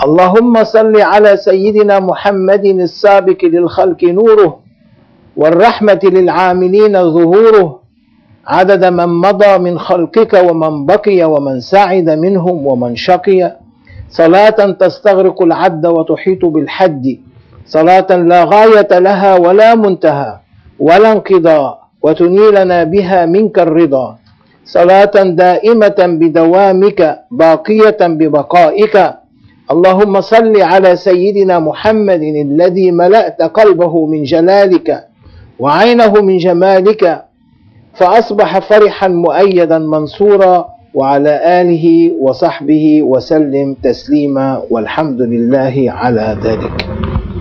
اللهم صل على سيدنا محمد السابق للخلق نوره والرحمة للعاملين ظهوره عدد من مضى من خلقك ومن بقي ومن سعد منهم ومن شقي، صلاة تستغرق العد وتحيط بالحد، صلاة لا غاية لها ولا منتهى ولا انقضاء وتنيلنا بها منك الرضا، صلاة دائمة بدوامك باقية ببقائك. اللهم صل على سيدنا محمد الذي ملأت قلبه من جلالك وعينه من جمالك فأصبح فرحا مؤيدا منصورا، وعلى آله وصحبه وسلم تسليما، والحمد لله على ذلك.